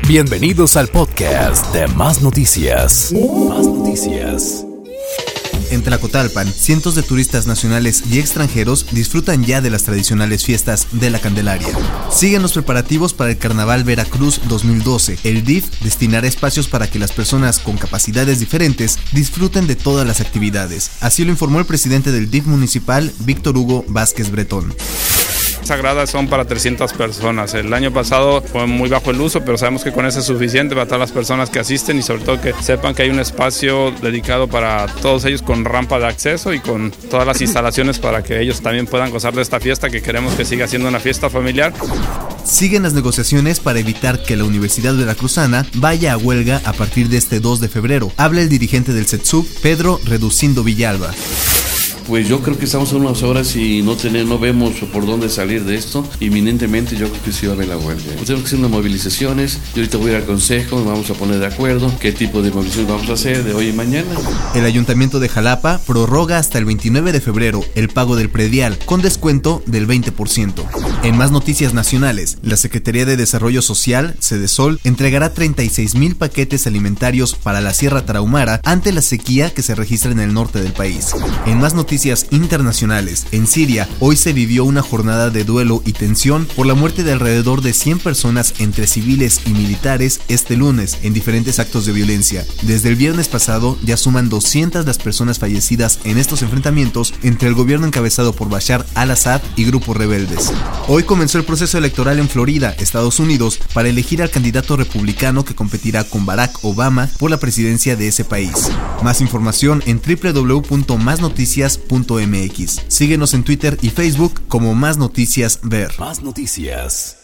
Bienvenidos al podcast de Más Noticias. Más Noticias. En Tlacotalpan, cientos de turistas nacionales y extranjeros disfrutan ya de las tradicionales fiestas de la Candelaria. Siguen los preparativos para el Carnaval Veracruz 2012. El DIF destinará espacios para que las personas con capacidades diferentes disfruten de todas las actividades. Así lo informó el presidente del DIF municipal, Víctor Hugo Vázquez Bretón. Sagradas son para 300 personas. El año pasado fue muy bajo el uso, pero sabemos que con eso es suficiente para todas las personas que asisten y sobre todo que sepan que hay un espacio dedicado para todos ellos con rampa de acceso y con todas las instalaciones para que ellos también puedan gozar de esta fiesta que queremos que siga siendo una fiesta familiar. Siguen las negociaciones para evitar que la Universidad Veracruzana vaya a huelga a partir de este 2 de febrero. Habla el dirigente del CETSUV, Pedro Reducindo Villalba. Pues yo creo que estamos a unas horas y no vemos por dónde salir de esto. Inminentemente yo creo que sí va a haber la huelga. Pues tenemos que hacer unas movilizaciones. Yo ahorita voy a ir al consejo, nos vamos a poner de acuerdo qué tipo de movilizaciones vamos a hacer de hoy y mañana. El Ayuntamiento de Jalapa prorroga hasta el 29 de febrero el pago del predial con descuento del 20%. En más noticias nacionales, la Secretaría de Desarrollo Social, Sedesol, entregará 36,000 paquetes alimentarios para la Sierra Tarahumara ante la sequía que se registra en el norte del país. En más noticias internacionales, en Siria, hoy se vivió una jornada de duelo y tensión por la muerte de alrededor de 100 personas entre civiles y militares este lunes en diferentes actos de violencia. Desde el viernes pasado ya suman 200 las personas fallecidas en estos enfrentamientos entre el gobierno encabezado por Bashar al-Assad y grupos rebeldes. Hoy comenzó el proceso electoral en Florida, Estados Unidos, para elegir al candidato republicano que competirá con Barack Obama por la presidencia de ese país. Más información en www.masnoticias.mx. Síguenos en Twitter y Facebook como Más Noticias Ver. Más Noticias.